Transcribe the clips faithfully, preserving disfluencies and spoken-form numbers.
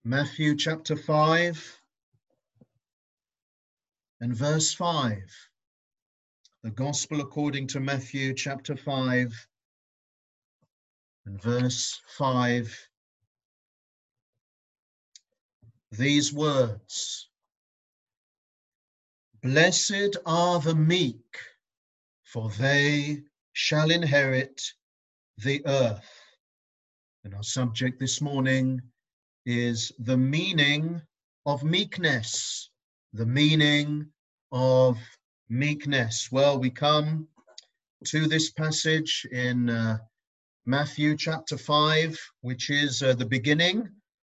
Matthew chapter five and verse five. The Gospel according to Matthew chapter five and verse five. These words: Blessed are the meek, for they shall inherit the earth. And our subject this morning is the meaning of meekness. The meaning of meekness. Well, we come to this passage in uh, Matthew chapter five, which is uh, the beginning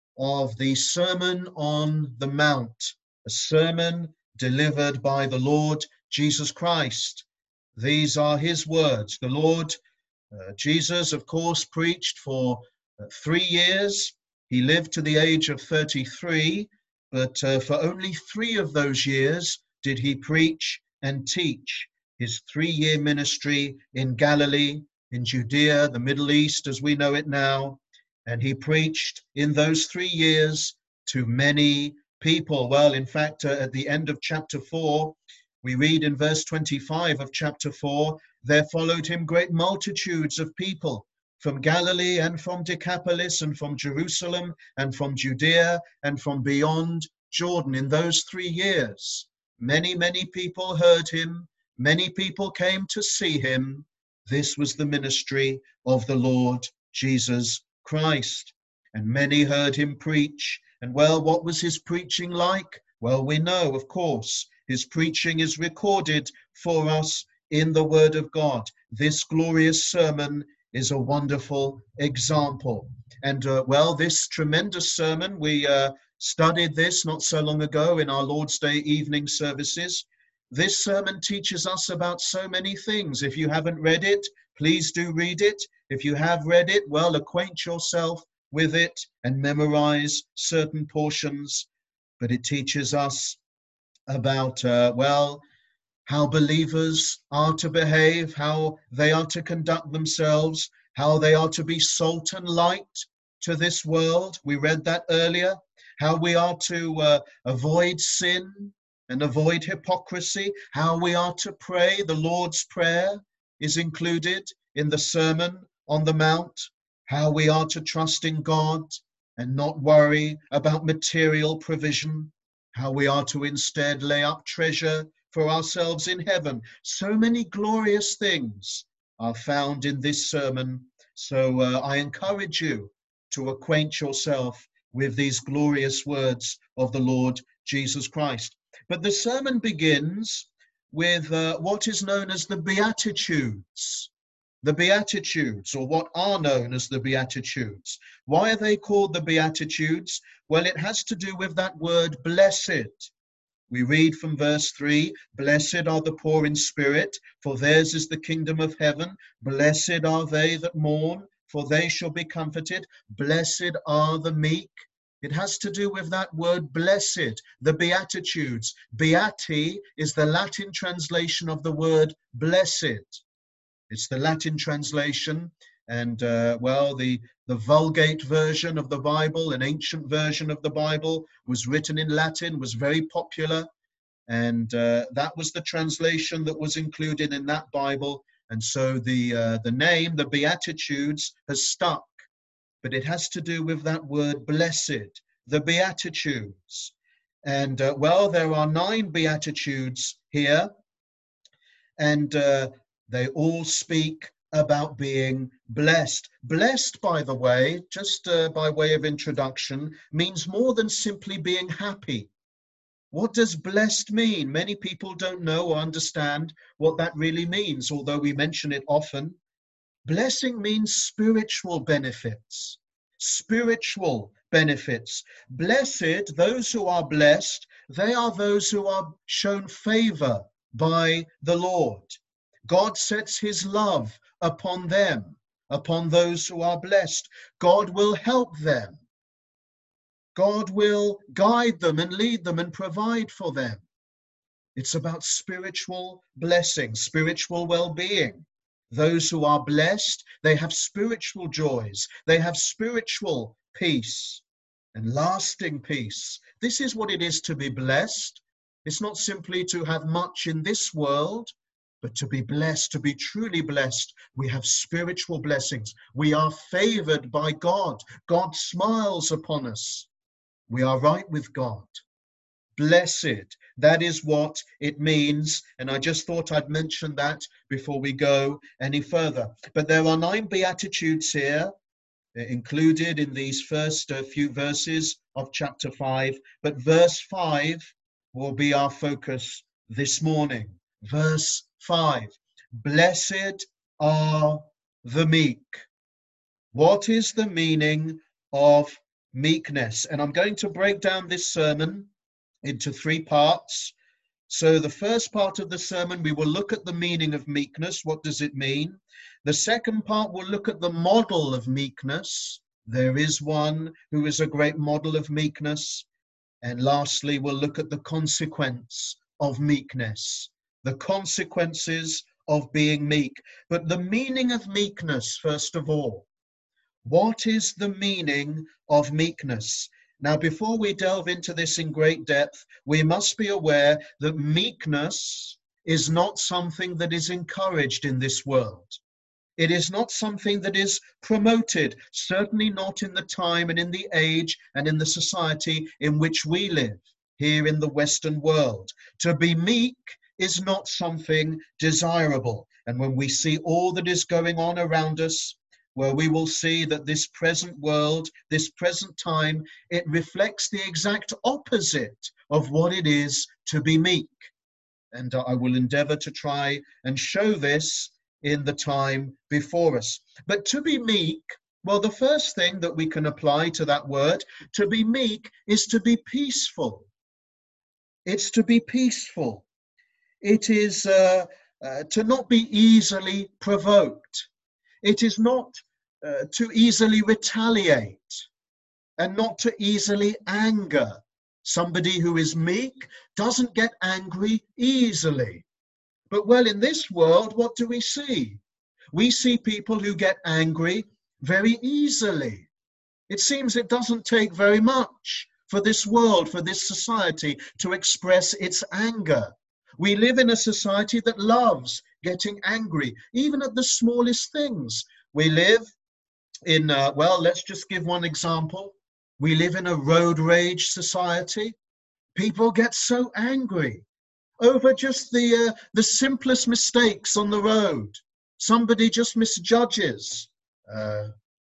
of the Sermon on the Mount, a sermon delivered by the Lord Jesus Christ. These are his words. The Lord uh, Jesus, of course, preached for uh, three years. He lived to the age of thirty-three, but uh, for only three of those years did he preach and teach. His three-year ministry in Galilee, in Judea, the Middle East as we know it now, and he preached in those three years to many people. Well, in fact, uh, at the end of chapter four, we read in verse twenty-five of chapter four, there followed him great multitudes of people from Galilee and from Decapolis and from Jerusalem and from Judea and from beyond Jordan. In those three years, many, many people heard him. Many people came to see him. This was the ministry of the Lord Jesus Christ. And many heard him preach. And well, what was his preaching like? Well, we know, of course, his preaching is recorded for us in the Word of God. This glorious sermon is a wonderful example. And uh, well, this tremendous sermon, we uh, studied this not so long ago in our Lord's Day evening services. This sermon teaches us about so many things. If you haven't read it, please do read it. If you have read it, well, acquaint yourself with it and memorize certain portions. But it teaches us about, uh, well, how believers are to behave, how they are to conduct themselves, how they are to be salt and light to this world. We read that earlier. How we are to uh, avoid sin and avoid hypocrisy, how we are to pray. The Lord's Prayer is included in the Sermon on the Mount, how we are to trust in God and not worry about material provision, how we are to instead lay up treasure for ourselves in heaven. So many glorious things are found in this sermon. So uh, I encourage you to acquaint yourself with these glorious words of the Lord Jesus Christ. But the sermon begins with uh, what is known as the Beatitudes. The Beatitudes, or what are known as the Beatitudes. Why are they called the Beatitudes? Well, it has to do with that word blessed. We read from verse three, blessed are the poor in spirit, for theirs is the kingdom of heaven. Blessed are they that mourn, for they shall be comforted. Blessed are the meek. It has to do with that word blessed, the Beatitudes. Beati is the Latin translation of the word blessed. It's the Latin translation. And, uh, well, the, the Vulgate version of the Bible, an ancient version of the Bible, was written in Latin, was very popular. And uh, that was the translation that was included in that Bible. And so the, uh, the name, the Beatitudes, has stuck. But it has to do with that word blessed, the Beatitudes. And, uh, well, there are nine Beatitudes here. And uh, they all speak about being blessed. Blessed, by the way, just uh, by way of introduction, means more than simply being happy. What does blessed mean? Many people don't know or understand what that really means, although we mention it often. Blessing means spiritual benefits. Spiritual benefits. Blessed, those who are blessed, they are those who are shown favor by the Lord. God sets his love upon them, upon those who are blessed. God will help them. God will guide them and lead them and provide for them. It's about spiritual blessing, spiritual well-being. Those who are blessed, they have spiritual joys. They have spiritual peace. and lasting peace. This is what it is to be blessed. It's not simply to have much in this world, but to be blessed, to be truly blessed. We have spiritual blessings. We are favored by God. God smiles upon us. We are right with God. Blessed, that is what it means. And I just thought I'd mention that before we go any further. But there are nine Beatitudes here, included in these first uh, few verses of chapter five. But verse five will be our focus this morning. Verse five, blessed are the meek. What is the meaning of meekness? And I'm going to break down this sermon into three parts. So the first part of the sermon, we will look at the meaning of meekness. What does it mean? The second part, we'll look at the model of meekness. There is one who is a great model of meekness. And lastly, we'll look at the consequence of meekness, the consequences of being meek. But the meaning of meekness, first of all. What is the meaning of meekness? Now, before we delve into this in great depth, we must be aware that meekness is not something that is encouraged in this world. It is not something that is promoted, certainly not in the time and in the age and in the society in which we live here in the Western world. To be meek is not something desirable. And when we see all that is going on around us, where we will see that this present world, this present time, it reflects the exact opposite of what it is to be meek. And I will endeavor to try and show this in the time before us. But to be meek, well, the first thing that we can apply to that word, to be meek, is to be peaceful. It's to be peaceful. It is uh, uh, to not be easily provoked. It is not uh, to easily retaliate and not to easily anger. Somebody who is meek doesn't get angry easily. But well, in this world, what do we see? We see people who get angry very easily. It seems it doesn't take very much for this world, for this society to express its anger. We live in a society that loves getting angry, even at the smallest things. We live in, uh, well, let's just give one example. We live in a road rage society. People get so angry over just the, uh, the simplest mistakes on the road. Somebody just misjudges uh,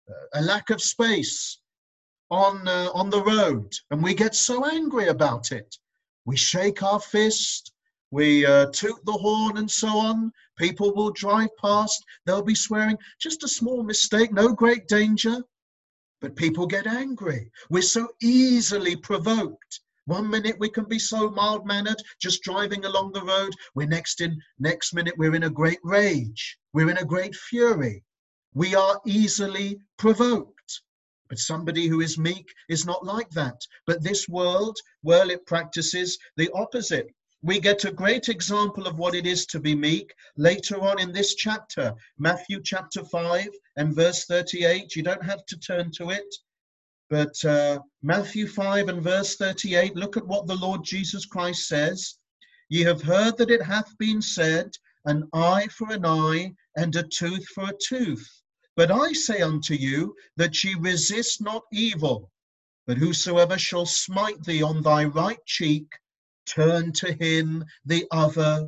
a lack of space on, uh, on the road, and we get so angry about it. We shake our fist. We uh, toot the horn and so on. People will drive past. They'll be swearing. Just a small mistake, no great danger. But people get angry. We're so easily provoked. One minute we can be so mild-mannered, just driving along the road. We're next in, next minute we're in a great rage. We're in a great fury. We are easily provoked. But somebody who is meek is not like that. But this world, well, it practices the opposite. We get a great example of what it is to be meek later on in this chapter, Matthew chapter five and verse thirty-eight. You don't have to turn to it, but uh, Matthew five and verse thirty-eight, look at what the Lord Jesus Christ says. Ye have heard that it hath been said, an eye for an eye and a tooth for a tooth. But I say unto you that ye resist not evil, but whosoever shall smite thee on thy right cheek, turn to him the other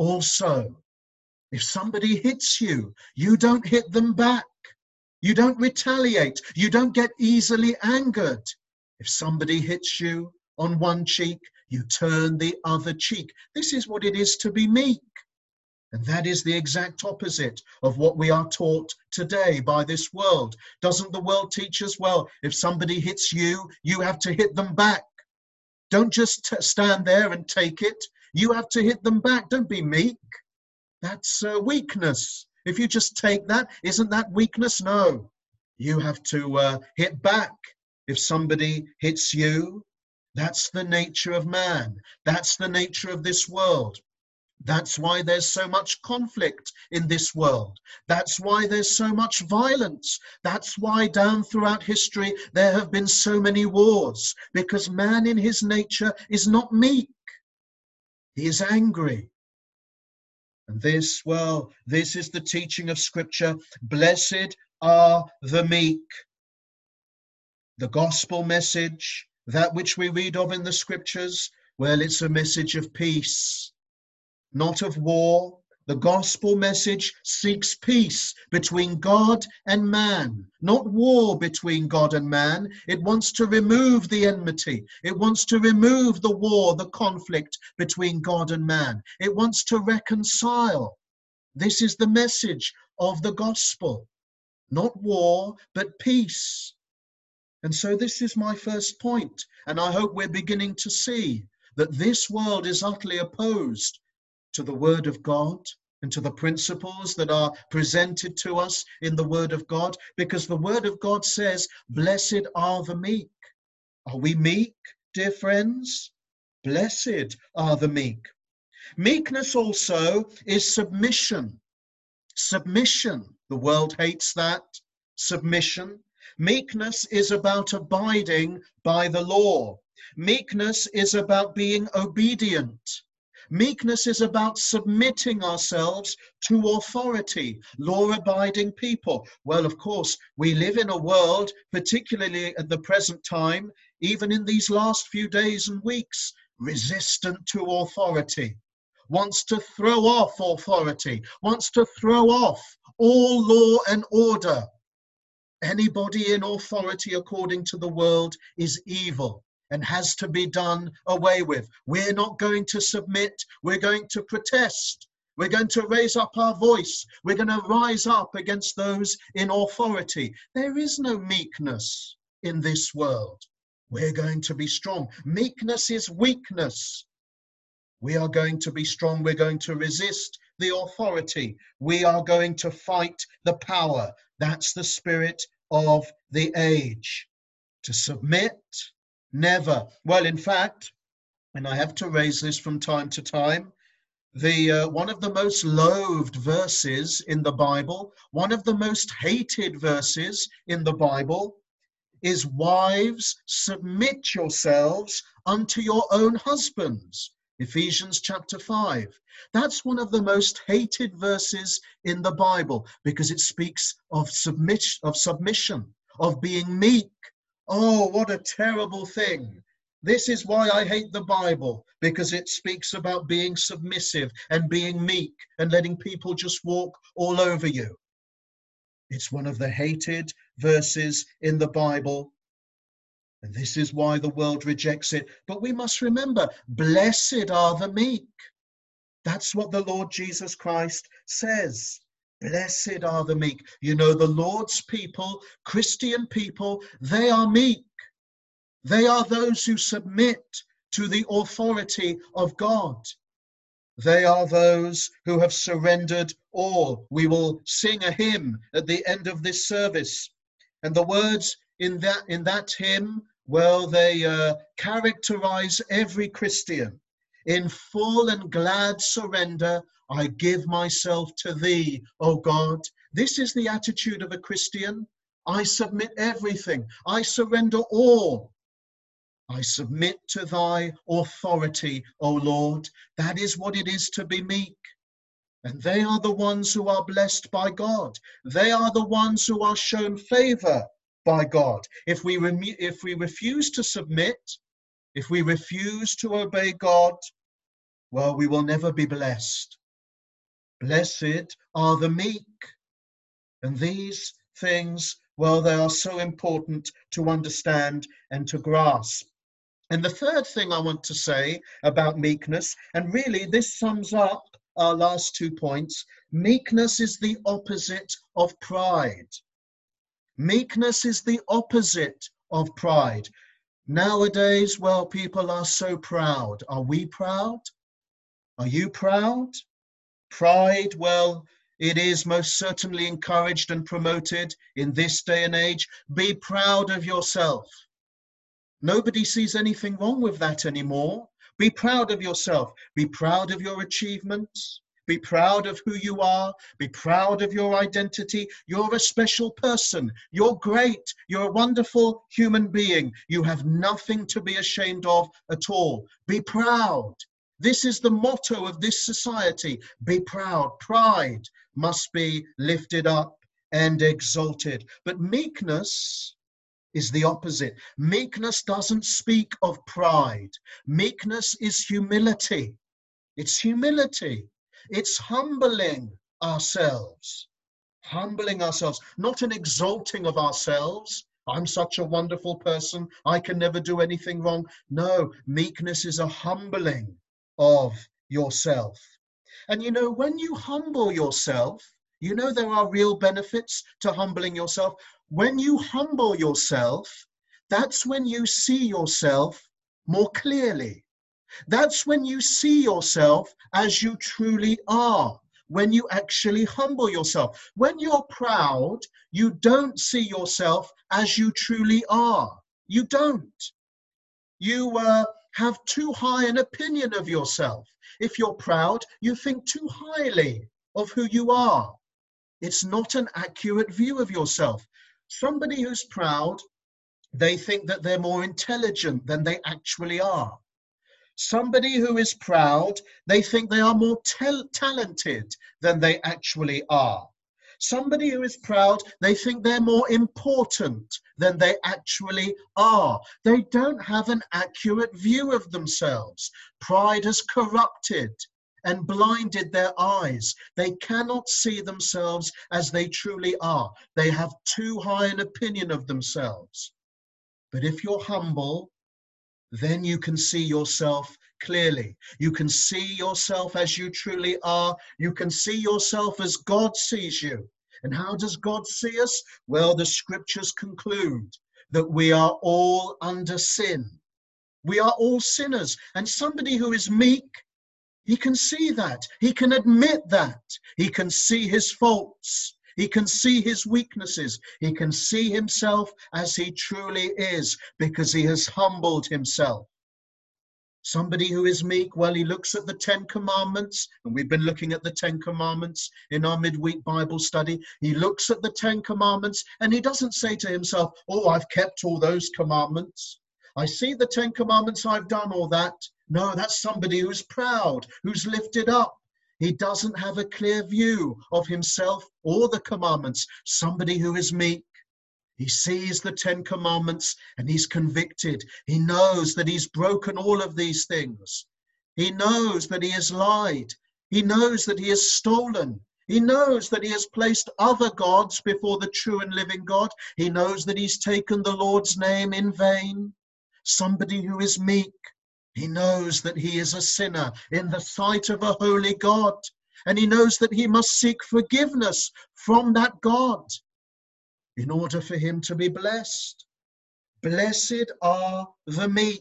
also. If somebody hits you, you don't hit them back. You don't retaliate. You don't get easily angered. If somebody hits you on one cheek, you turn the other cheek. This is what it is to be meek. And that is the exact opposite of what we are taught today by this world. Doesn't the world teach us, well, if somebody hits you, you have to hit them back? Don't just t- stand there and take it. You have to hit them back. Don't be meek. That's uh, weakness. If you just take that, isn't that weakness? No. You have to uh, hit back. If somebody hits you, that's the nature of man. That's the nature of this world. That's why there's so much conflict in this world. That's why there's so much violence. That's why down throughout history there have been so many wars, because man in his nature is not meek. He is angry. And this, well, this is the teaching of Scripture. Blessed are the meek. The gospel message, that which we read of in the Scriptures, well, it's a message of peace, not of war. The gospel message seeks peace between God and man, not war between God and man. It wants to remove the enmity. It wants to remove the war, the conflict between God and man. It wants to reconcile. This is the message of the gospel, not war, but peace. And so this is my first point, and I hope we're beginning to see that this world is utterly opposed to the Word of God and to the principles that are presented to us in the Word of God, because the Word of God says, blessed are the meek. Are we meek, dear friends? Blessed are the meek. Meekness also is submission. Submission. The world hates that. Submission. Meekness is about abiding by the law. Meekness is about being obedient. Meekness is about submitting ourselves to authority, law-abiding people. Well, of course, we live in a world, particularly at the present time, even in these last few days and weeks, resistant to authority, wants to throw off authority, wants to throw off all law and order. Anybody in authority, according to the world, is evil and has to be done away with. We're not going to submit. We're going to protest. We're going to raise up our voice. We're going to rise up against those in authority. There is no meekness in this world. We're going to be strong. Meekness is weakness. We are going to be strong. We're going to resist the authority. We are going to fight the power. That's the spirit of the age. To submit, never. Well, in fact, and I have to raise this from time to time, the uh, one of the most loathed verses in the Bible, one of the most hated verses in the Bible, is, wives, submit yourselves unto your own husbands. Ephesians chapter five. That's one of the most hated verses in the Bible, because it speaks of submit, of submission, of being meek. Oh, what a terrible thing. This is why I hate the Bible, because it speaks about being submissive and being meek and letting people just walk all over you. It's one of the hated verses in the Bible. And this is why the world rejects it. But we must remember, blessed are the meek. That's what the Lord Jesus Christ says. Blessed are the meek. You know, the Lord's people, Christian people, they are meek. They are those who submit to the authority of God. They are those who have surrendered all. We will sing a hymn at the end of this service. And the words in that in that hymn, well, they uh, characterize every Christian. In full and glad surrender, I give myself to thee, O God. This is the attitude of a Christian. I submit everything. I surrender all. I submit to thy authority, O Lord. That is what it is to be meek. And they are the ones who are blessed by God. They are the ones who are shown favor by God. If we, rem- if we refuse to submit, if we refuse to obey God, well, we will never be blessed. Blessed are the meek. And these things, well, they are so important to understand and to grasp. And the third thing I want to say about meekness, and really this sums up our last two points, meekness is the opposite of pride. Meekness is the opposite of pride. Nowadays, well, people are so proud. Are we proud? Are you proud? Pride, well, it is most certainly encouraged and promoted in this day and age. Be proud of yourself. Nobody sees anything wrong with that anymore. Be proud of yourself. Be proud of your achievements. Be proud of who you are. Be proud of your identity. You're a special person. You're great. You're a wonderful human being. You have nothing to be ashamed of at all. Be proud. This is the motto of this society. Be proud. Pride must be lifted up and exalted. But meekness is the opposite. Meekness doesn't speak of pride. Meekness is humility. It's humility. It's humbling ourselves. Humbling ourselves, not an exalting of ourselves. I'm such a wonderful person. I can never do anything wrong. No, meekness is a humbling of yourself. And you know, when you humble yourself, you know there are real benefits to humbling yourself. When you humble yourself, that's when you see yourself more clearly. That's when you see yourself as you truly are, when you actually humble yourself. When you're proud, you don't see yourself as you truly are. You don't. You uh, have too high an opinion of yourself. If you're proud, you think too highly of who you are. It's not an accurate view of yourself. Somebody who's proud, they think that they're more intelligent than they actually are. Somebody who is proud, they think they are more talented than they actually are. Somebody who is proud, they think they're more important than they actually are. They don't have an accurate view of themselves. Pride has corrupted and blinded their eyes. They cannot see themselves as they truly are. They have too high an opinion of themselves. But if you're humble, then you can see yourself clearly. You can see yourself as you truly are. You can see yourself as God sees you. And how does God see us? Well, the scriptures conclude that we are all under sin. We are all sinners. And somebody who is meek, he can see that. He can admit that. He can see his faults. He can see his weaknesses. He can see himself as he truly is because he has humbled himself. Somebody who is meek, well, he looks at the Ten Commandments, and we've been looking at the Ten Commandments in our midweek Bible study. He looks at the Ten Commandments and he doesn't say to himself, oh, I've kept all those commandments. I see the Ten Commandments, I've done all that. No, that's somebody who's proud, who's lifted up. He doesn't have a clear view of himself or the commandments. Somebody who is meek, he sees the Ten Commandments and he's convicted. He knows that he's broken all of these things. He knows that he has lied. He knows that he has stolen. He knows that he has placed other gods before the true and living God. He knows that he's taken the Lord's name in vain. Somebody who is meek, he knows that he is a sinner in the sight of a holy God, and he knows that he must seek forgiveness from that God in order for him to be blessed. Blessed are the meek.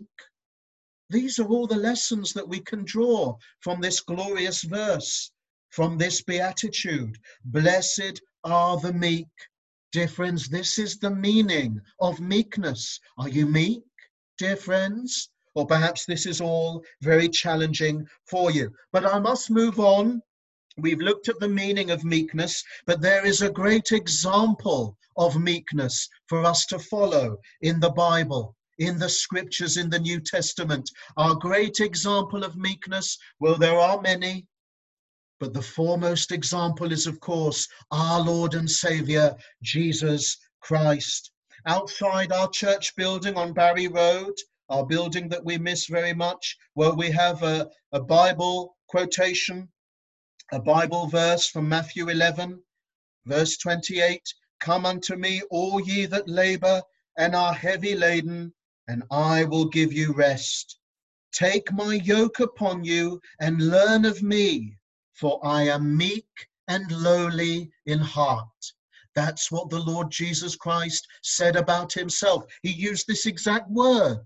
These are all the lessons that we can draw from this glorious verse, from this beatitude. Blessed are the meek. Dear friends, this is the meaning of meekness. Are you meek, dear friends? Or perhaps this is all very challenging for you. But I must move on. We've looked at the meaning of meekness, but there is a great example of meekness for us to follow in the Bible, in the scriptures, in the New Testament. Our great example of meekness, well, there are many, but the foremost example is, of course, our Lord and Savior, Jesus Christ. Outside our church building on Barry Road, our building that we miss very much, well, we have a, a Bible quotation, a Bible verse from Matthew eleven, verse twenty-eight. Come unto me, all ye that labor and are heavy laden, and I will give you rest. Take my yoke upon you and learn of me, for I am meek and lowly in heart. That's what the Lord Jesus Christ said about himself. He used this exact word.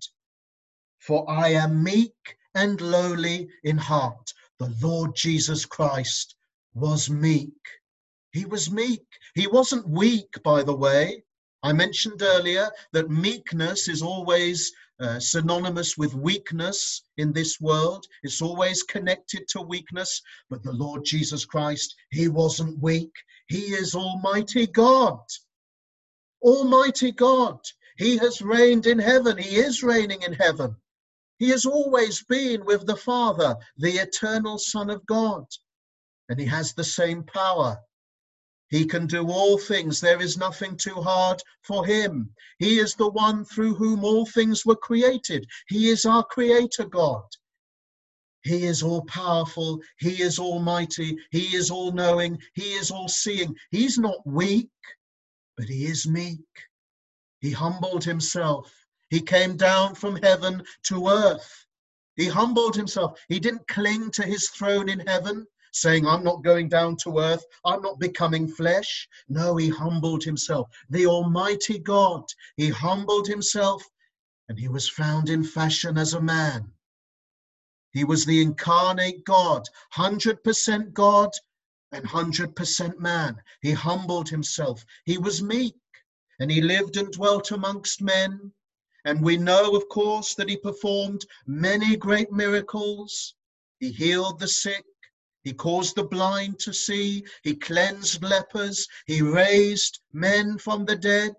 For I am meek and lowly in heart. The Lord Jesus Christ was meek. He was meek. He wasn't weak, by the way. I mentioned earlier that meekness is always uh, synonymous with weakness in this world. It's always connected to weakness. But the Lord Jesus Christ, he wasn't weak. He is Almighty God. Almighty God. He has reigned in heaven. He is reigning in heaven. He has always been with the Father, the eternal Son of God. And he has the same power. He can do all things. There is nothing too hard for him. He is the one through whom all things were created. He is our creator God. He is all powerful. He is almighty. He is all knowing. He is all seeing. He's not weak, but he is meek. He humbled himself. He came down from heaven to earth. He humbled himself. He didn't cling to his throne in heaven, saying, I'm not going down to earth. I'm not becoming flesh. No, he humbled himself. The Almighty God, he humbled himself, and he was found in fashion as a man. He was the incarnate God, one hundred percent God and one hundred percent man. He humbled himself. He was meek, and he lived and dwelt amongst men. And we know, of course, that he performed many great miracles. He healed the sick. He caused the blind to see. He cleansed lepers. He raised men from the dead.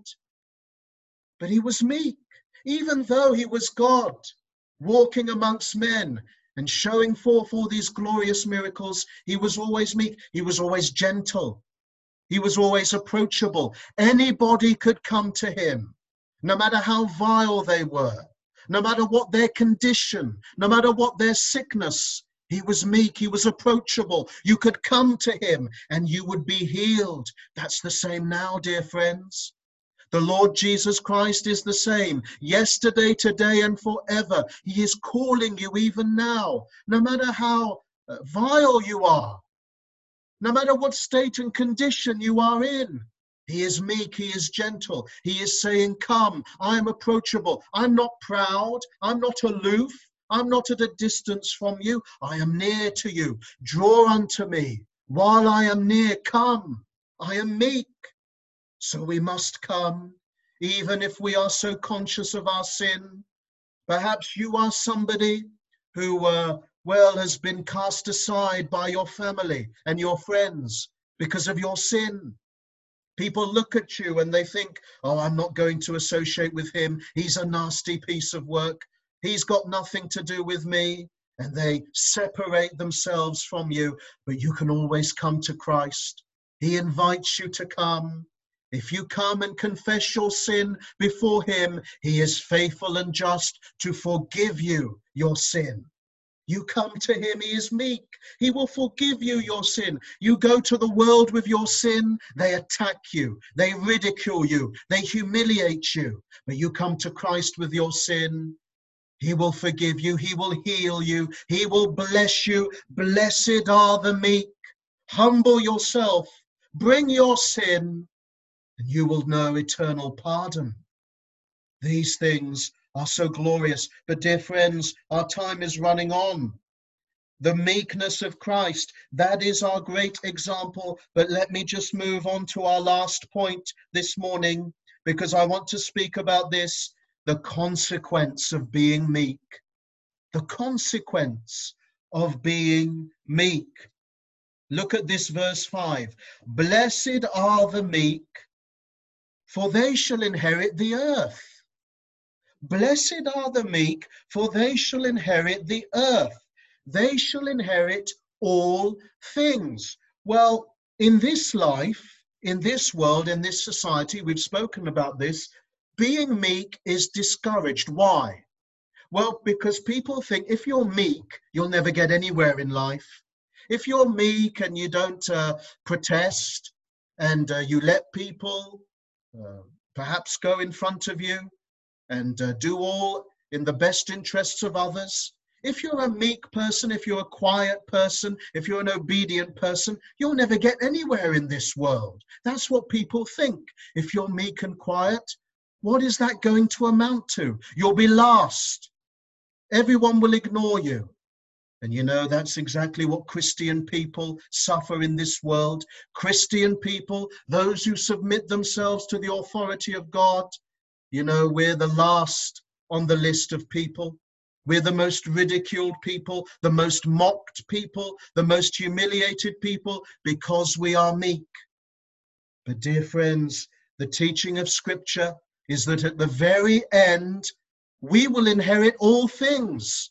But he was meek, even though he was God, walking amongst men and showing forth all these glorious miracles. He was always meek. He was always gentle. He was always approachable. Anybody could come to him, no matter how vile they were, no matter what their condition, no matter what their sickness. He was meek, he was approachable. You could come to him and you would be healed. That's the same now, dear friends. The Lord Jesus Christ is the same, yesterday, today, and forever. He is calling you even now, no matter how vile you are, no matter what state and condition you are in. He is meek, he is gentle. He is saying, come, I am approachable. I'm not proud, I'm not aloof. I'm not at a distance from you. I am near to you. Draw unto me. While I am near, come. I am meek. So we must come, even if we are so conscious of our sin. Perhaps you are somebody who, uh, well, has been cast aside by your family and your friends because of your sin. People look at you and they think, oh, I'm not going to associate with him. He's a nasty piece of work. He's got nothing to do with me. And they separate themselves from you. But you can always come to Christ. He invites you to come. If you come and confess your sin before him, he is faithful and just to forgive you your sin. You come to him, he is meek. He will forgive you your sin. You go to the world with your sin, they attack you, they ridicule you, they humiliate you. But you come to Christ with your sin, he will forgive you, he will heal you, he will bless you. Blessed are the meek. Humble yourself, bring your sin, and you will know eternal pardon. These things are so glorious. But dear friends, our time is running on. The meekness of Christ, that is our great example. But let me just move on to our last point this morning, because I want to speak about this, the consequence of being meek. The consequence of being meek. Look at this verse five. Blessed are the meek, for they shall inherit the earth. Blessed are the meek, for they shall inherit the earth. They shall inherit all things. Well, in this life, in this world, in this society, we've spoken about this, being meek is discouraged. Why? Well, because people think if you're meek, you'll never get anywhere in life. If you're meek and you don't uh, protest and uh, you let people uh, perhaps go in front of you and uh, do all in the best interests of others. If you're a meek person, if you're a quiet person, if you're an obedient person, you'll never get anywhere in this world. That's what people think. If you're meek and quiet, what is that going to amount to? You'll be last. Everyone will ignore you. And you know, that's exactly what Christian people suffer in this world. Christian people, those who submit themselves to the authority of God, you know, we're the last on the list of people. We're the most ridiculed people, the most mocked people, the most humiliated people, because we are meek. But dear friends, the teaching of Scripture is that at the very end, we will inherit all things.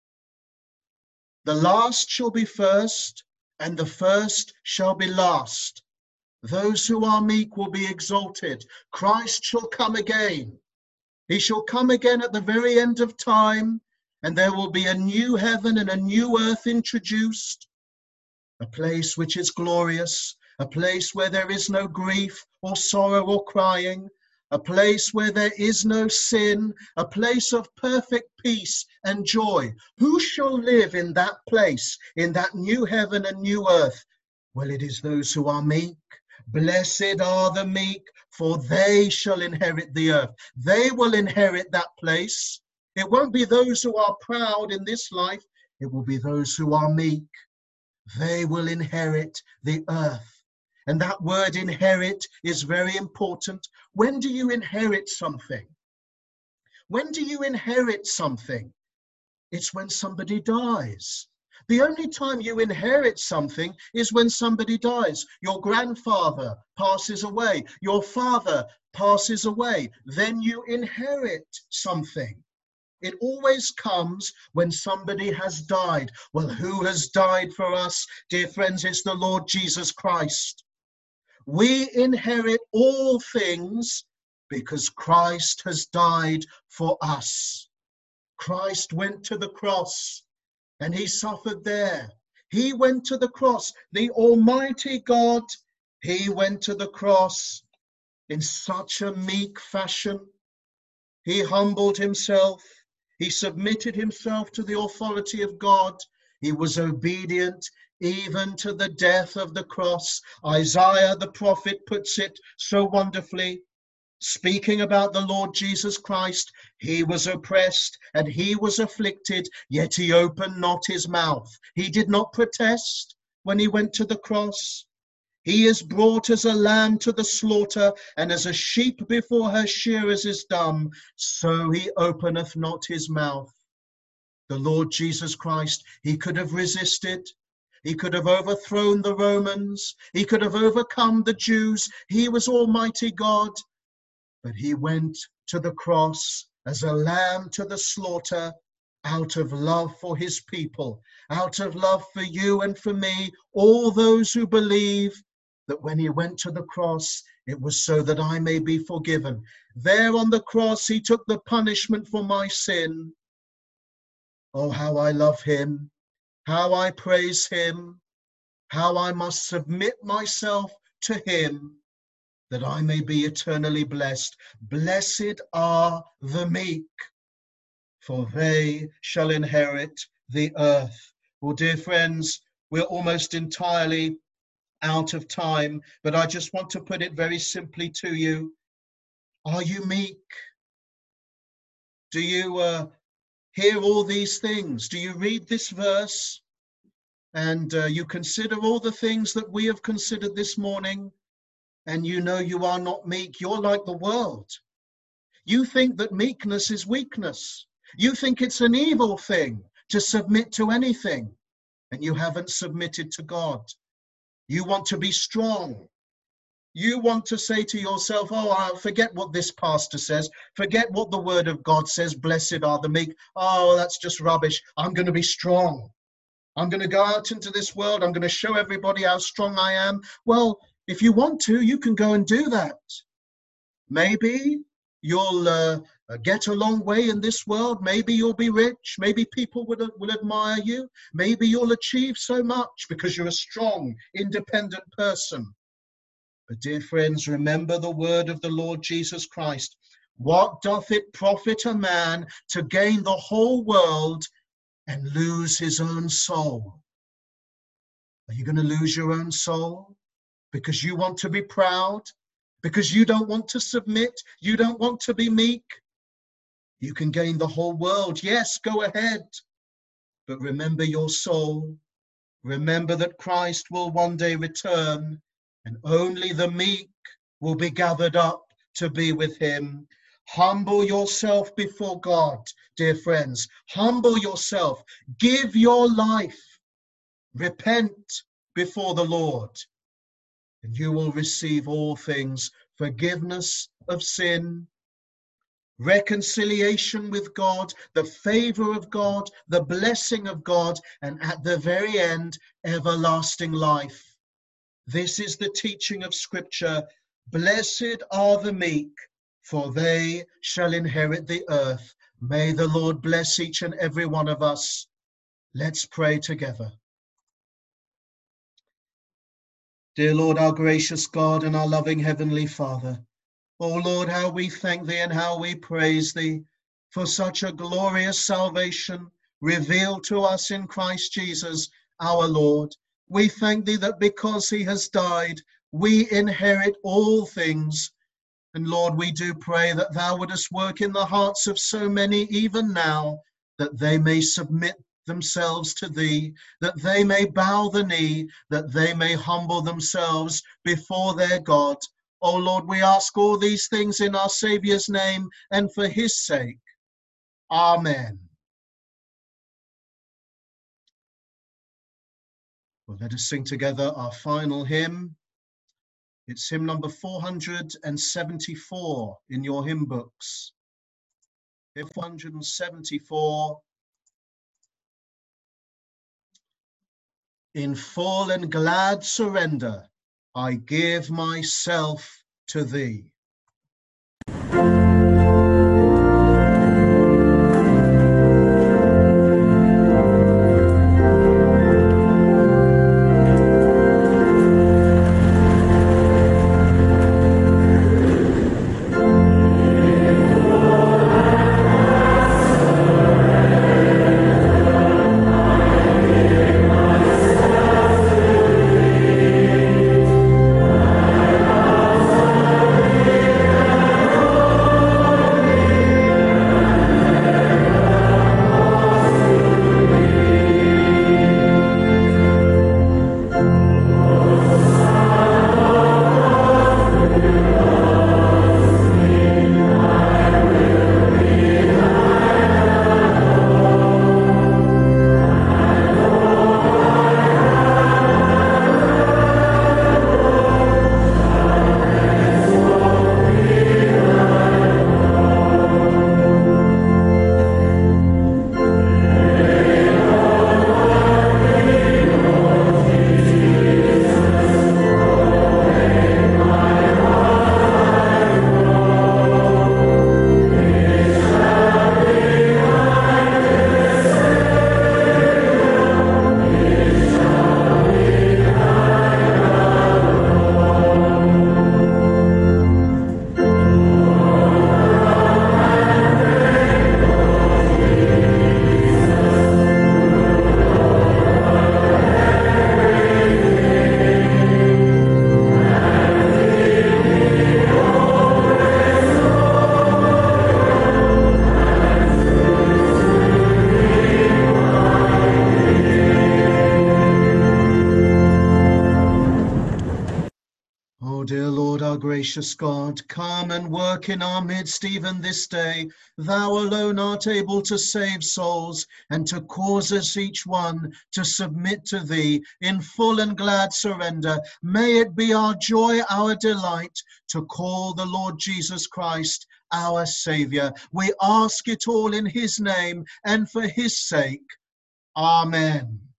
The last shall be first, and the first shall be last. Those who are meek will be exalted. Christ shall come again. He shall come again at the very end of time, and there will be a new heaven and a new earth introduced, a place which is glorious, a place where there is no grief or sorrow or crying, a place where there is no sin, a place of perfect peace and joy. Who shall live in that place, in that new heaven and new earth? Well, it is those who are meek. Blessed are the meek, for they shall inherit the earth. They will inherit that place. It won't be those who are proud in this life. It will be those who are meek. They will inherit the earth. And that word inherit is very important. When do you inherit something? When do you inherit something? It's when somebody dies. The only time you inherit something is when somebody dies. Your grandfather passes away. Your father passes away. Then you inherit something. It always comes when somebody has died. Well, who has died for us? Dear friends, it's the Lord Jesus Christ. We inherit all things because Christ has died for us. Christ went to the cross and he suffered there. He went to the cross. The Almighty God, he went to the cross in such a meek fashion. He humbled himself. He submitted himself to the authority of God. He was obedient even to the death of the cross. Isaiah the prophet puts it so wonderfully, speaking about the Lord Jesus Christ. He was oppressed and he was afflicted, yet he opened not his mouth. He did not protest when he went to the cross. He is brought as a lamb to the slaughter, and as a sheep before her shearers is dumb, so he openeth not his mouth. The Lord Jesus Christ, he could have resisted. He could have overthrown the Romans. He could have overcome the Jews. He was Almighty God. But he went to the cross as a lamb to the slaughter out of love for his people, out of love for you and for me, all those who believe that when he went to the cross, it was so that I may be forgiven. There on the cross, he took the punishment for my sin. Oh, how I love him, how I praise him, how I must submit myself to him, that I may be eternally blessed. Blessed are the meek, for they shall inherit the earth. Well, dear friends, we're almost entirely out of time, but I just want to put it very simply to you. Are you meek? Do you uh, hear all these things? Do you read this verse and uh, you consider all the things that we have considered this morning, and you know you are not meek? You're like the world. You think that meekness is weakness. You think it's an evil thing to submit to anything, and you haven't submitted to God. You want to be strong. You want to say to yourself, oh, I'll forget what this pastor says. Forget what the word of God says. Blessed are the meek. Oh, that's just rubbish. I'm going to be strong. I'm going to go out into this world. I'm going to show everybody how strong I am. Well, if you want to, you can go and do that. Maybe you'll uh, get a long way in this world. Maybe you'll be rich. Maybe people will, will admire you. Maybe you'll achieve so much because you're a strong, independent person. But dear friends, remember the word of the Lord Jesus Christ. What doth it profit a man to gain the whole world and lose his own soul? Are you going to lose your own soul because you want to be proud? Because you don't want to submit? You don't want to be meek? You can gain the whole world. Yes, go ahead. But remember your soul. Remember that Christ will one day return, and only the meek will be gathered up to be with him. Humble yourself before God, dear friends. Humble yourself. Give your life. Repent before the Lord, and you will receive all things: forgiveness of sin, reconciliation with God, the favor of God, the blessing of God, and at the very end, everlasting life. This is the teaching of Scripture. Blessed are the meek, for they shall inherit the earth. May the Lord bless each and every one of us. Let's pray together. Dear Lord, our gracious God and our loving Heavenly Father, O Lord, how we thank Thee and how we praise Thee for such a glorious salvation revealed to us in Christ Jesus, our Lord. We thank Thee that because He has died, we inherit all things. And Lord, we do pray that Thou wouldest work in the hearts of so many even now, that they may submit themselves to Thee, that they may bow the knee, that they may humble themselves before their God. O Lord, we ask all these things in our Saviour's name and for His sake. Amen. Well, let us sing together our final hymn. It's hymn number four hundred seventy-four in your hymn books. Hymn four hundred seventy-four. In full and glad surrender, I give myself to Thee. Gracious God, come and work in our midst even this day. Thou alone art able to save souls and to cause us each one to submit to Thee in full and glad surrender. May it be our joy, our delight, to call the Lord Jesus Christ our Saviour. We ask it all in His name and for His sake. Amen.